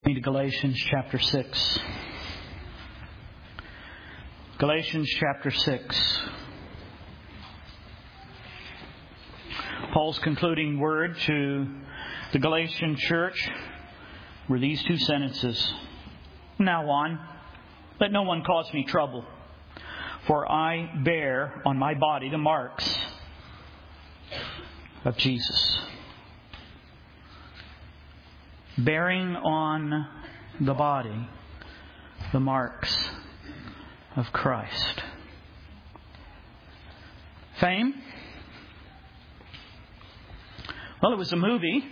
To Galatians chapter 6. Galatians chapter 6. Paul's concluding word to the Galatian church were these two sentences. From now on, let no one cause me trouble, for I bear on my body the marks of Jesus. Bearing on the body the marks of Christ. Fame? Well, it was a movie.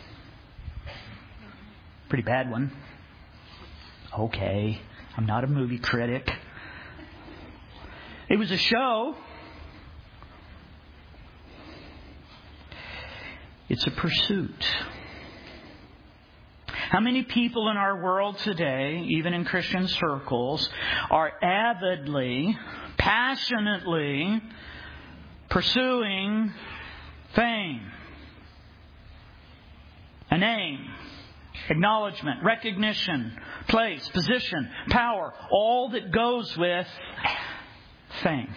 Pretty bad one. Okay, I'm not a movie critic. It was a show. It's a pursuit. How many people in our world today, even in Christian circles, are avidly, passionately pursuing fame, a name, acknowledgement, recognition, place, position, power, all that goes with fame?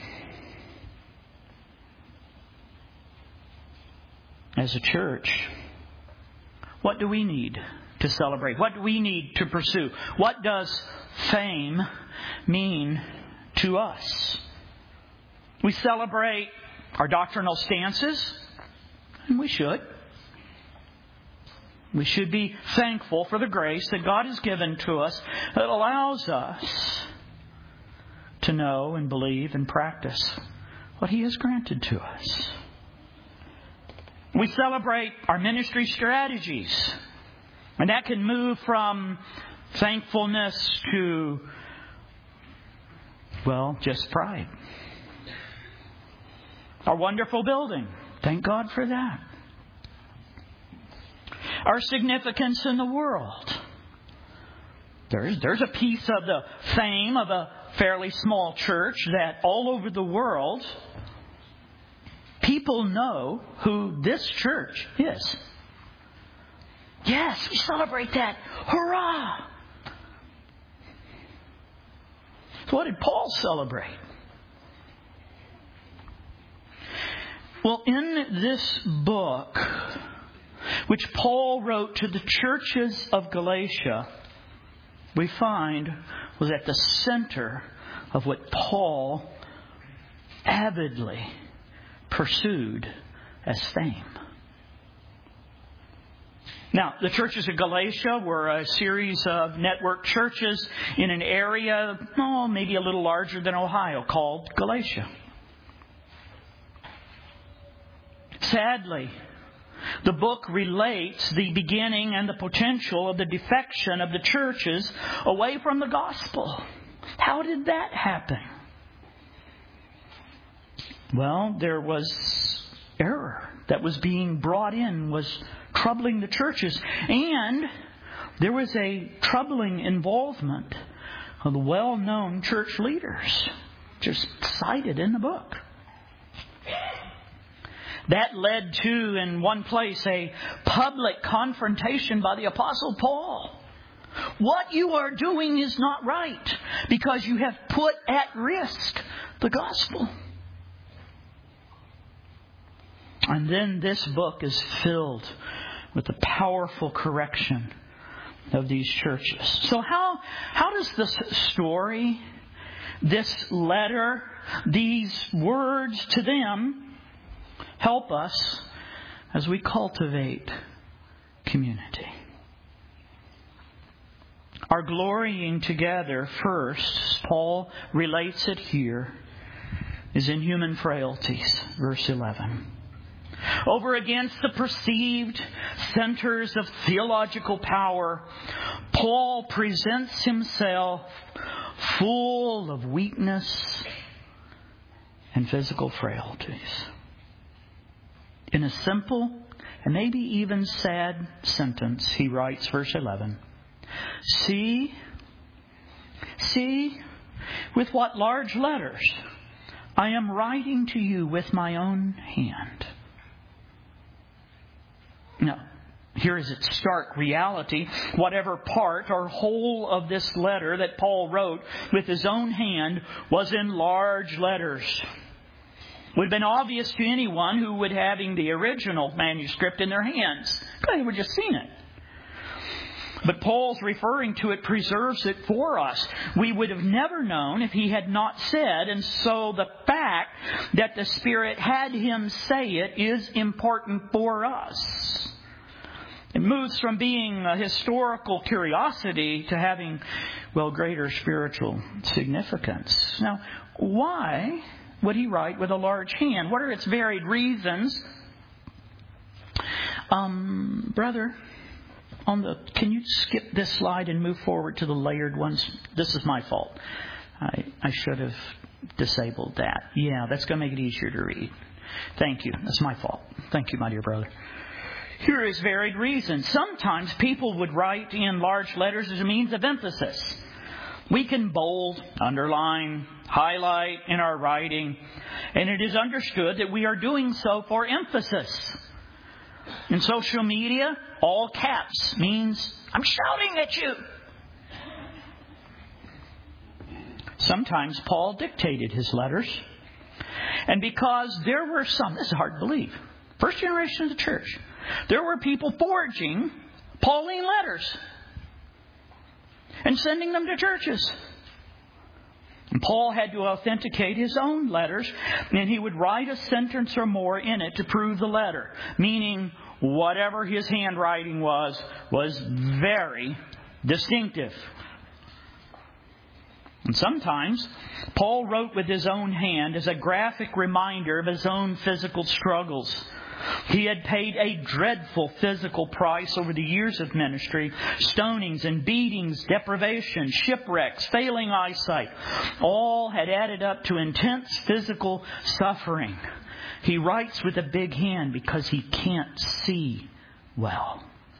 As a church, what do we need to celebrate? What do we need to pursue? What does fame mean to us? We celebrate our doctrinal stances, and we should. We should be thankful for the grace that God has given to us that allows us to know and believe and practice what He has granted to us. We celebrate our ministry strategies. And that can move from thankfulness to, well, just pride. Our wonderful building. Thank God for that. Our significance in the world. There's a piece of the fame of a fairly small church that all over the world, people know who this church is. Yes, we celebrate that. Hurrah! So what did Paul celebrate? Well, in this book, which Paul wrote to the churches of Galatia, we find was at the center of what Paul avidly pursued as fame. Now, the churches of Galatia were a series of network churches in an area, maybe a little larger than Ohio, called Galatia. Sadly, the book relates the beginning and the potential of the defection of the churches away from the gospel. How did that happen? Well, there was error that was being brought in, was troubling the churches. And there was a troubling involvement of the well-known church leaders, just cited in the book. That led to, in one place, a public confrontation by the Apostle Paul. What you are doing is not right because you have put at risk the gospel. And then this book is filled with the powerful correction of these churches. So how does this story, this letter, these words to them help us as we cultivate community? Our glorying together, first, Paul relates it here, is in human frailties. Verse 11. Over against the perceived centers of theological power, Paul presents himself full of weakness and physical frailties. In a simple and maybe even sad sentence, he writes, verse 11, See with what large letters I am writing to you with my own hand. Now, here is its stark reality. Whatever part or whole of this letter that Paul wrote with his own hand was in large letters. It would have been obvious to anyone who would having the original manuscript in their hands. They would have just seen it. But Paul's referring to it preserves it for us. We would have never known if he had not said, and so the fact that the Spirit had him say it is important for us. It moves from being a historical curiosity to having, greater spiritual significance. Now, why would he write with a large hand? What are its varied reasons? Brother, can you skip this slide and move forward to the layered ones? This is my fault. I should have disabled that. Yeah, that's going to make it easier to read. Thank you. That's my fault. Thank you, my dear brother. Here is varied reasons. Sometimes people would write in large letters as a means of emphasis. We can bold, underline, highlight in our writing, and it is understood that we are doing so for emphasis. In social media, all caps means I'm shouting at you. Sometimes Paul dictated his letters. And because there were some, this is hard to believe, first generation of the church, there were people forging Pauline letters and sending them to churches. And Paul had to authenticate his own letters, and he would write a sentence or more in it to prove the letter, meaning whatever his handwriting was very distinctive. And sometimes Paul wrote with his own hand as a graphic reminder of his own physical struggles. He had paid a dreadful physical price over the years of ministry. Stonings and beatings, deprivation, shipwrecks, failing eyesight, all had added up to intense physical suffering. He writes with a big hand because he can't see well.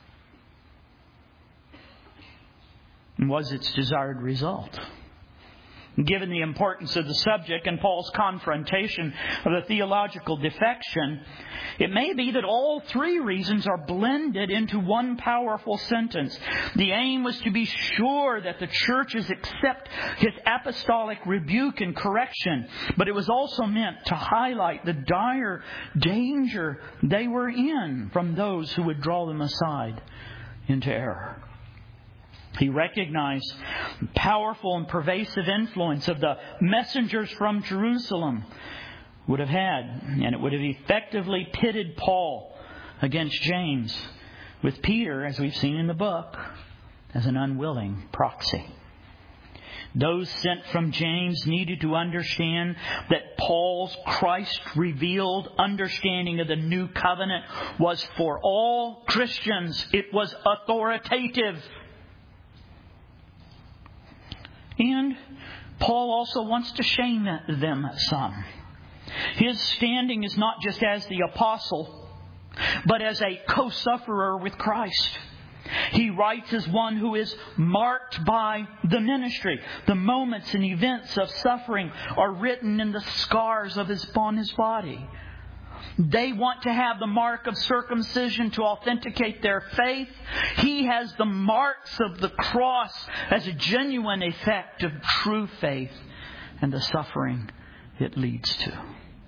And was its desired result? Given the importance of the subject and Paul's confrontation of the theological defection, it may be that all three reasons are blended into one powerful sentence. The aim was to be sure that the churches accept his apostolic rebuke and correction, but it was also meant to highlight the dire danger they were in from those who would draw them aside into error. He recognized the powerful and pervasive influence of the messengers from Jerusalem would have had, and it would have effectively pitted Paul against James, with Peter, as we've seen in the book, as an unwilling proxy. Those sent from James needed to understand that Paul's Christ-revealed understanding of the new covenant was for all Christians. It was authoritative. And Paul also wants to shame them some. His standing is not just as the apostle, but as a co-sufferer with Christ. He writes as one who is marked by the ministry. The moments and events of suffering are written in the scars upon his body. They want to have the mark of circumcision to authenticate their faith. He has the marks of the cross as a genuine effect of true faith and the suffering it leads to.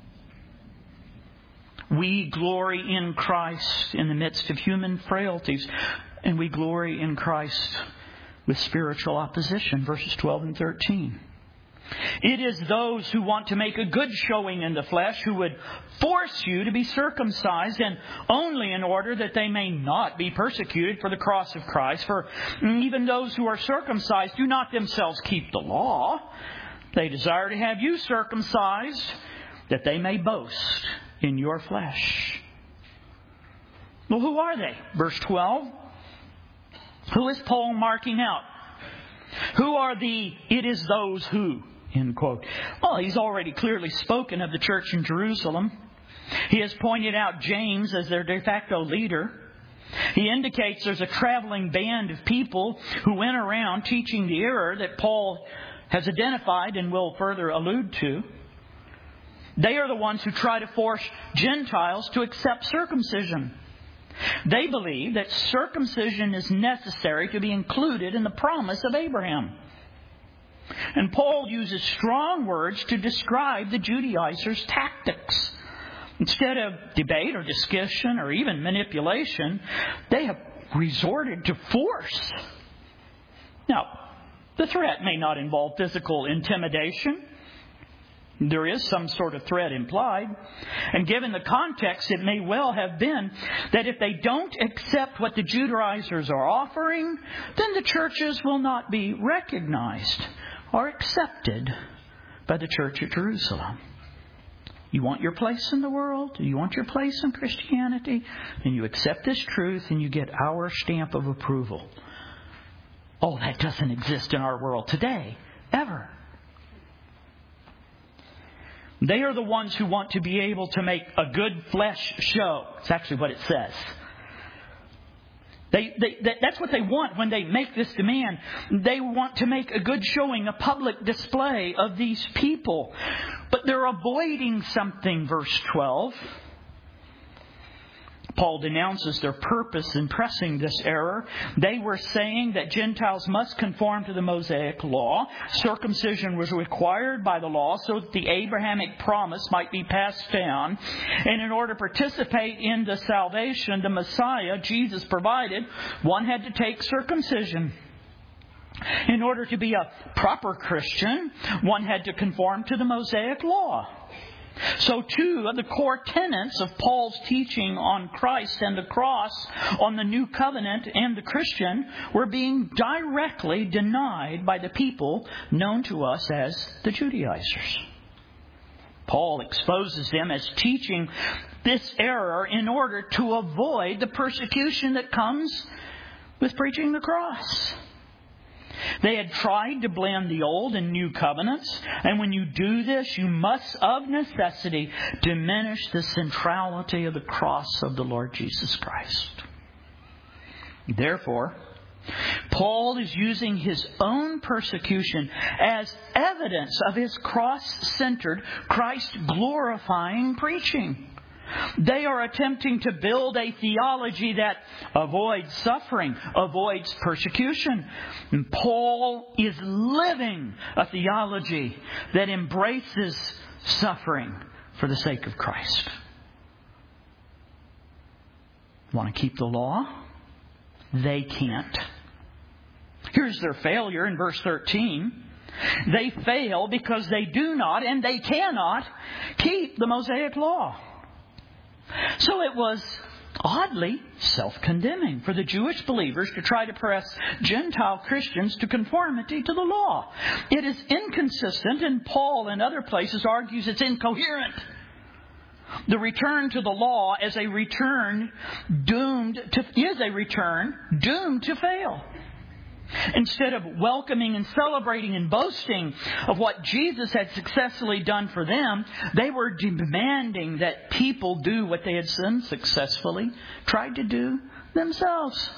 We glory in Christ in the midst of human frailties, and we glory in Christ with spiritual opposition, verses 12 and 13. It is those who want to make a good showing in the flesh who would force you to be circumcised, and only in order that they may not be persecuted for the cross of Christ. For even those who are circumcised do not themselves keep the law. They desire to have you circumcised, that they may boast in your flesh. Well, who are they? Verse 12. Who is Paul marking out? Who are the "it is those who"? End quote. Well, he's already clearly spoken of the church in Jerusalem. He has pointed out James as their de facto leader. He indicates there's a traveling band of people who went around teaching the error that Paul has identified and will further allude to. They are the ones who try to force Gentiles to accept circumcision. They believe that circumcision is necessary to be included in the promise of Abraham. And Paul uses strong words to describe the Judaizers' tactics. Instead of debate or discussion or even manipulation, they have resorted to force. Now, the threat may not involve physical intimidation. There is some sort of threat implied. And given the context, it may well have been that if they don't accept what the Judaizers are offering, then the churches will not be recognized or accepted by the church at Jerusalem. You want your place in the world? You want your place in Christianity? Then you accept this truth and you get our stamp of approval. Oh, that doesn't exist in our world today, ever. They are the ones who want to be able to make a good flesh show. It's actually what it says. That's what they want when they make this demand. They want to make a good showing, a public display of these people. But they're avoiding something, verse 12. Paul denounces their purpose in pressing this error. They were saying that Gentiles must conform to the Mosaic law. Circumcision was required by the law so that the Abrahamic promise might be passed down. And in order to participate in the salvation the Messiah, Jesus, provided, one had to take circumcision. In order to be a proper Christian, one had to conform to the Mosaic law. So two of the core tenets of Paul's teaching on Christ and the cross, on the new covenant and the Christian, were being directly denied by the people known to us as the Judaizers. Paul exposes them as teaching this error in order to avoid the persecution that comes with preaching the cross. They had tried to blend the old and new covenants, and when you do this, you must of necessity diminish the centrality of the cross of the Lord Jesus Christ. Therefore, Paul is using his own persecution as evidence of his cross-centered, Christ-glorifying preaching. They are attempting to build a theology that avoids suffering, avoids persecution. And Paul is living a theology that embraces suffering for the sake of Christ. Want to keep the law? They can't. Here's their failure in verse 13. They fail because they do not and they cannot keep the Mosaic law. So it was oddly self-condemning for the Jewish believers to try to press Gentile Christians to conformity to the law. It is inconsistent, and Paul in other places argues it's incoherent. The return to the law is a return doomed to fail. Instead of welcoming and celebrating and boasting of what Jesus had successfully done for them, they were demanding that people do what they had unsuccessfully tried to do themselves.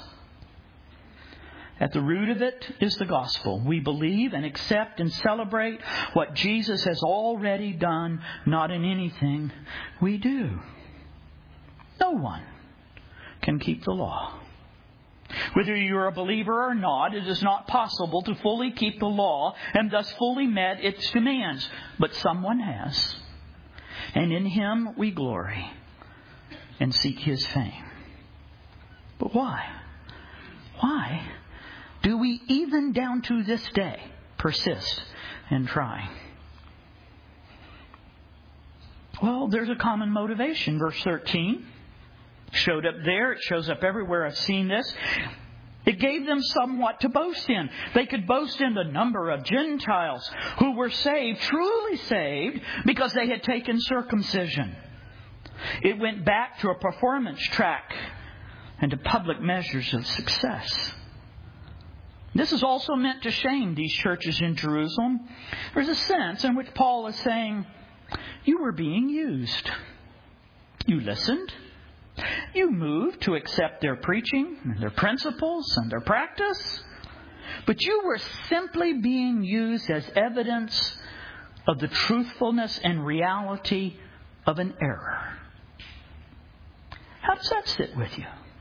At the root of it is the gospel. We believe and accept and celebrate what Jesus has already done, not in anything we do. No one can keep the law. Whether you're a believer or not, it is not possible to fully keep the law and thus fully met its demands. But someone has. And in Him we glory and seek His fame. But why? Why do we even down to this day persist in trying? Well, there's a common motivation. Verse 13. Showed up there. It shows up everywhere I've seen this. It gave them somewhat to boast in. They could boast in the number of Gentiles who were saved, truly saved, because they had taken circumcision. It went back to a performance track and to public measures of success. This is also meant to shame these churches in Jerusalem. There's a sense in which Paul is saying, you were being used. You listened. You moved to accept their preaching, and their principles, and their practice. But you were simply being used as evidence of the truthfulness and reality of an error. How does that sit with you?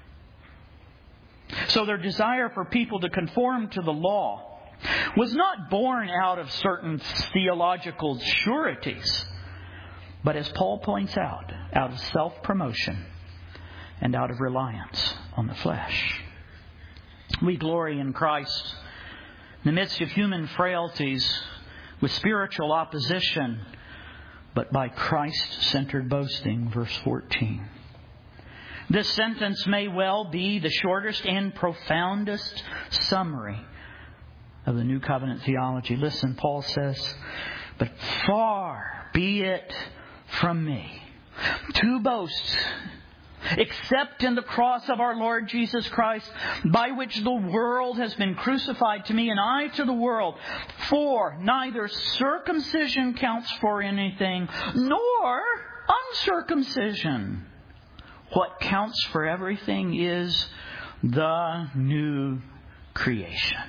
So their desire for people to conform to the law was not born out of certain theological sureties, but as Paul points out of self-promotion and out of reliance on the flesh. We glory in Christ in the midst of human frailties with spiritual opposition, but by Christ-centered boasting, verse 14. This sentence may well be the shortest and profoundest summary of the New Covenant theology. Listen, Paul says, "But far be it from me to boast, except in the cross of our Lord Jesus Christ, by which the world has been crucified to me, and I to the world. For neither circumcision counts for anything, nor uncircumcision. What counts for everything is the new creation."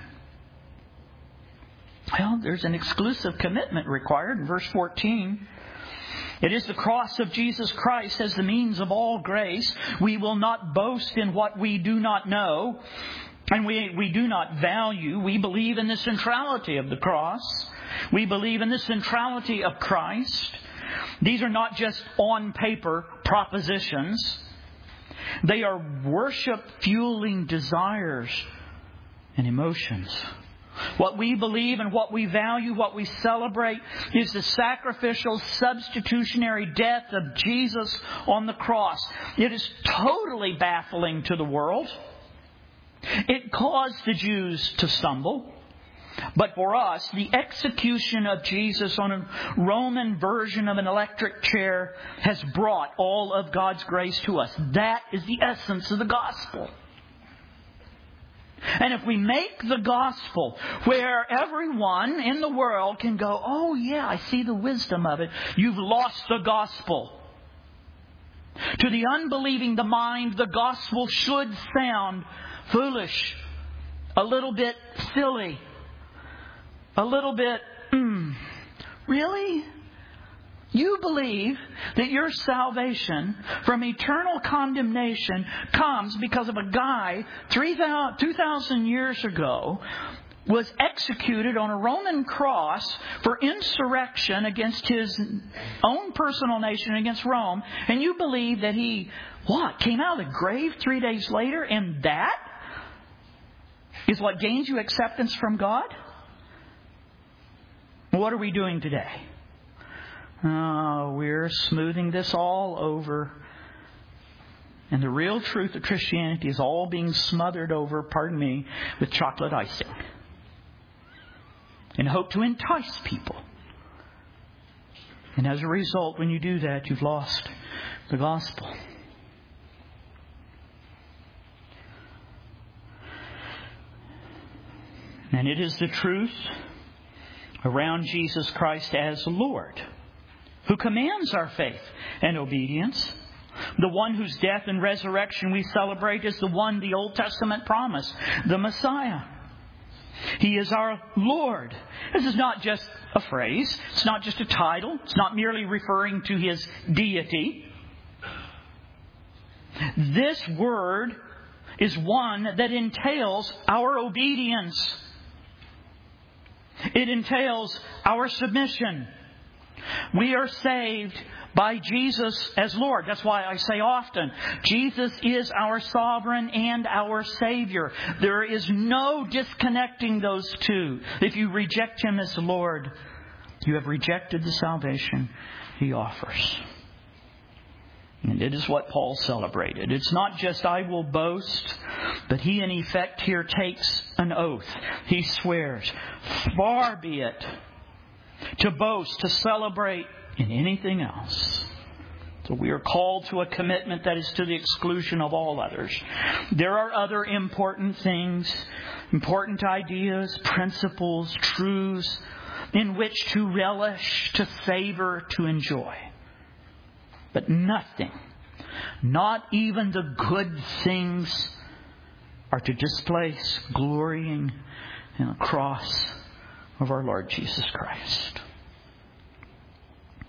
Well, there's an exclusive commitment required in verse 14. It is the cross of Jesus Christ as the means of all grace. We will not boast in what we do not know and we do not value. We believe in the centrality of the cross. We believe in the centrality of Christ. These are not just on paper propositions. They are worship-fueling desires and emotions. What we believe and what we value, what we celebrate, is the sacrificial, substitutionary death of Jesus on the cross. It is totally baffling to the world. It caused the Jews to stumble. But for us, the execution of Jesus on a Roman version of an electric chair has brought all of God's grace to us. That is the essence of the gospel. And if we make the gospel where everyone in the world can go, "Oh yeah, I see the wisdom of it," you've lost the gospel. To the unbelieving the mind, the gospel should sound foolish, a little bit silly, a little bit, really? You believe that your salvation from eternal condemnation comes because of a guy 2,000 years ago was executed on a Roman cross for insurrection against his own personal nation, against Rome, and you believe that he, came out of the grave 3 days later, and that is what gains you acceptance from God? What are we doing today? We're smoothing this all over. And the real truth of Christianity is all being smothered over, with chocolate icing. In hope to entice people. And as a result, when you do that, you've lost the gospel. And it is the truth around Jesus Christ as Lord who commands our faith and obedience. The one whose death and resurrection we celebrate is the one the Old Testament promised, the Messiah. He is our Lord. This is not just a phrase. It's not just a title. It's not merely referring to His deity. This word is one that entails our obedience. It entails our submission. We are saved by Jesus as Lord. That's why I say often, Jesus is our sovereign and our Savior. There is no disconnecting those two. If you reject Him as Lord, you have rejected the salvation He offers. And it is what Paul celebrated. It's not just I will boast, but he in effect here takes an oath. He swears, far be it to boast, to celebrate in anything else. So we are called to a commitment that is to the exclusion of all others. There are other important things, important ideas, principles, truths in which to relish, to savor, to enjoy. But nothing, not even the good things, are to displace glorying in the cross of our Lord Jesus Christ.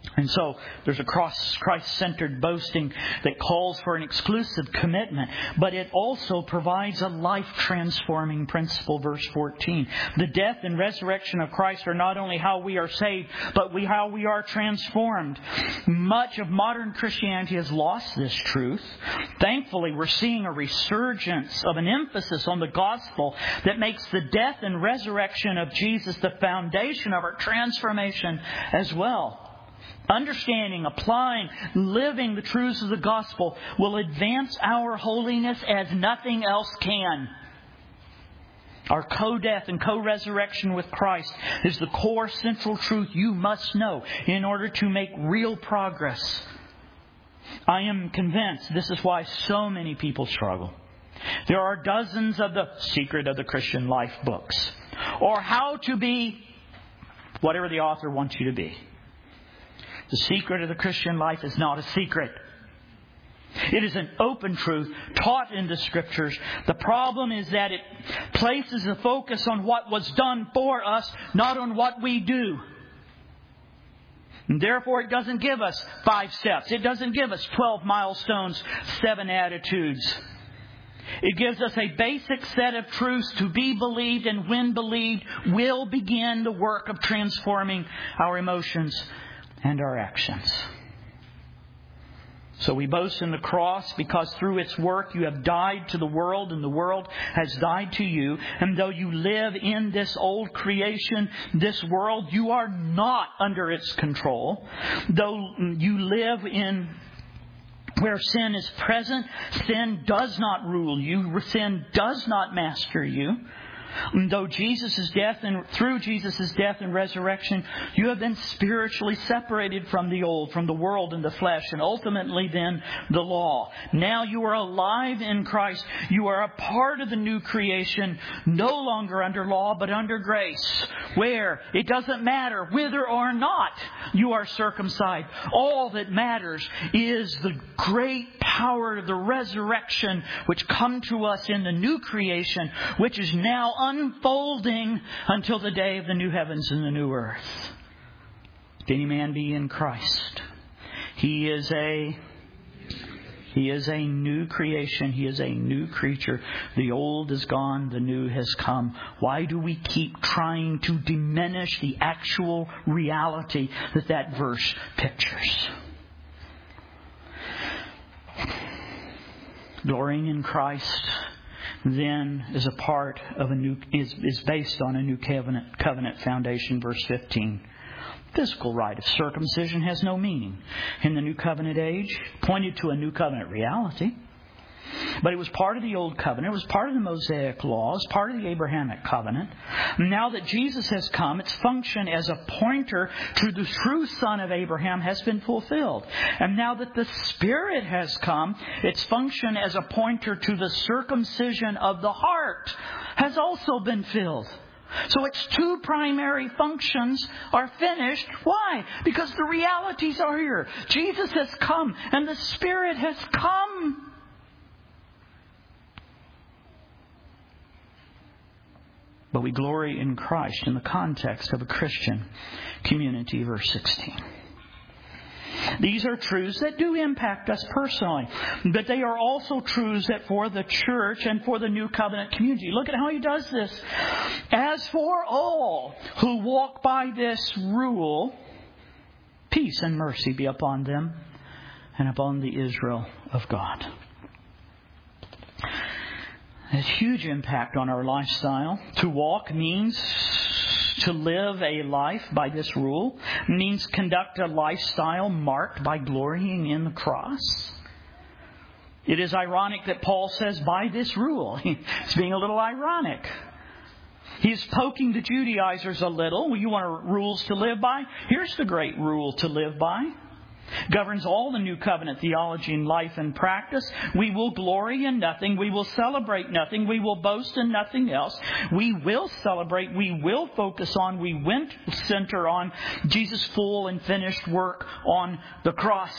And so there's a Christ-centered boasting that calls for an exclusive commitment, but it also provides a life-transforming principle. Verse 14. The death and resurrection of Christ are not only how we are saved, but how we are transformed. Much of modern Christianity has lost this truth. Thankfully, we're seeing a resurgence of an emphasis on the gospel that makes the death and resurrection of Jesus the foundation of our transformation as well. Understanding, applying, living the truths of the gospel will advance our holiness as nothing else can. Our co-death and co-resurrection with Christ is the core central truth you must know in order to make real progress. I am convinced this is why so many people struggle. There are dozens of the Secret of the Christian Life books, or how to be whatever the author wants you to be. The secret of the Christian life is not a secret. It is an open truth taught in the Scriptures. The problem is that it places the focus on what was done for us, not on what we do. And therefore, it doesn't give us 5 steps. It doesn't give us 12 milestones, 7 attitudes. It gives us a basic set of truths to be believed, and when believed, will begin the work of transforming our emotions and our actions. So we boast in the cross because through its work you have died to the world and the world has died to you. And though you live in this old creation, this world, you are not under its control. Though you live in where sin is present, sin does not rule you. Sin does not master you. And though Jesus' death and through Jesus' death and resurrection, you have been spiritually separated from the old, from the world and the flesh, and ultimately then the law. Now you are alive in Christ. You are a part of the new creation, no longer under law, but under grace, where it doesn't matter whether or not you are circumcised. All that matters is the great power of the resurrection which come to us in the new creation, which is now unfolding until the day of the new heavens and the new earth. If any man be in Christ, he is a new creation. He is a new creature. The old is gone. The new has come. Why do we keep trying to diminish the actual reality that verse pictures? Glorying in Christ then is a part of is based on a new covenant foundation. Verse 15. Physical rite of circumcision has no meaning in the new covenant age. Pointed to a new covenant reality. But it was part of the old covenant. It was part of the Mosaic law. It was part of the Abrahamic covenant. Now that Jesus has come, its function as a pointer to the true son of Abraham has been fulfilled. And now that the Spirit has come, its function as a pointer to the circumcision of the heart has also been filled. So its 2 primary functions are finished. Why? Because the realities are here. Jesus has come and the Spirit has come. But we glory in Christ in the context of a Christian community. Verse 16. These are truths that do impact us personally, but they are also truths that for the church and for the new covenant community. Look at how he does this. As for all who walk by this rule, peace and mercy be upon them and upon the Israel of God. It has huge impact on our lifestyle. To walk means to live a life by this rule. It means conduct a lifestyle marked by glorying in the cross. It is ironic that Paul says by this rule. He's being a little ironic. He's poking the Judaizers a little. You want rules to live by? Here's the great rule to live by. Governs all the new covenant theology in life and practice. We will glory in nothing. We will celebrate nothing. We will boast in nothing else. We will celebrate. We will focus on. We will center on Jesus' full and finished work on the cross.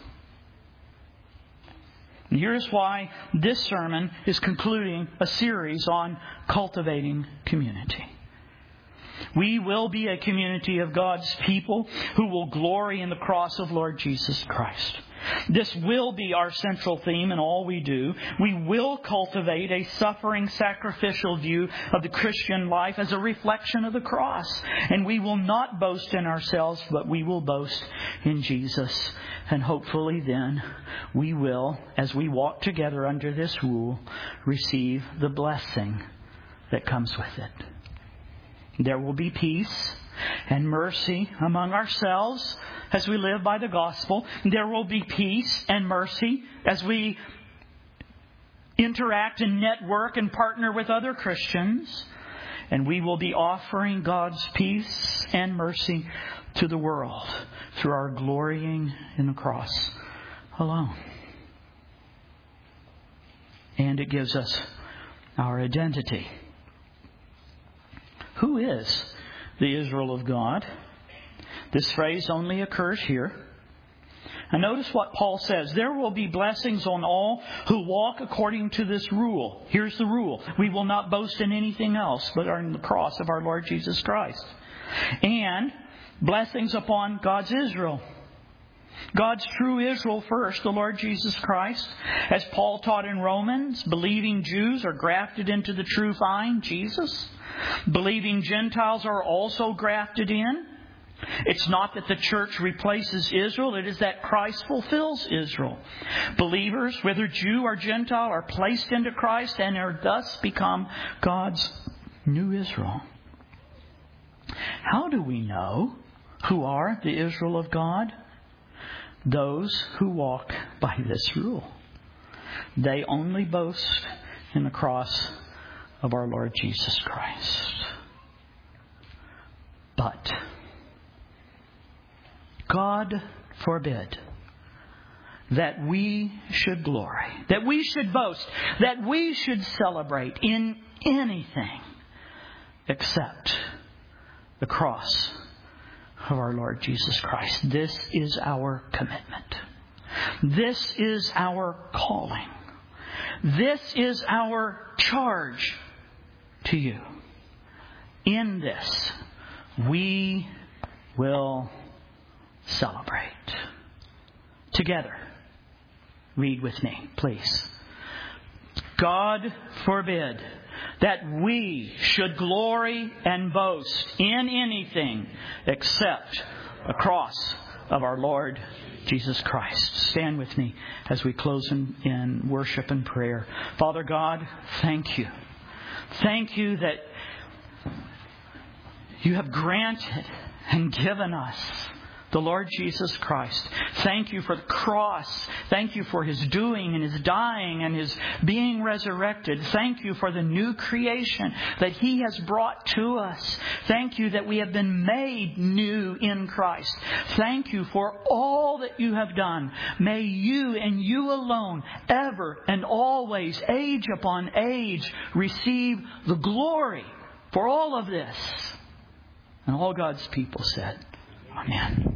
And here's why this sermon is concluding a series on cultivating community. We will be a community of God's people who will glory in the cross of Lord Jesus Christ. This will be our central theme in all we do. We will cultivate a suffering, sacrificial view of the Christian life as a reflection of the cross. And we will not boast in ourselves, but we will boast in Jesus. And hopefully then we will, as we walk together under this rule, receive the blessing that comes with it. There will be peace and mercy among ourselves as we live by the gospel. There will be peace and mercy as we interact and network and partner with other Christians. And we will be offering God's peace and mercy to the world through our glorying in the cross alone. And it gives us our identity. Who is the Israel of God? This phrase only occurs here. And notice what Paul says. There will be blessings on all who walk according to this rule. Here's the rule. We will not boast in anything else but in the cross of our Lord Jesus Christ. And blessings upon God's Israel. God's true Israel first, the Lord Jesus Christ. As Paul taught in Romans, believing Jews are grafted into the true vine, Jesus. Believing Gentiles are also grafted in. It's not that the church replaces Israel. It is that Christ fulfills Israel. Believers, whether Jew or Gentile, are placed into Christ and are thus become God's new Israel. How do we know who are the Israel of God? Those who walk by this rule. They only boast in the cross of our Lord Jesus Christ. But God forbid that we should glory, that we should boast, that we should celebrate in anything except the cross of our Lord Jesus Christ. This is our commitment. This is our calling. This is our charge to you. In this, we will celebrate. Together, read with me, please. God forbid that we should glory and boast in anything except the cross of our Lord Jesus Christ. Stand with me as we close in worship and prayer. Father God, thank you. Thank you that you have granted and given us the Lord Jesus Christ. Thank you for the cross. Thank you for His doing and His dying and His being resurrected. Thank you for the new creation that He has brought to us. Thank you that we have been made new in Christ. Thank you for all that you have done. May you and you alone, ever and always, age upon age, receive the glory for all of this. And all God's people said, Amen.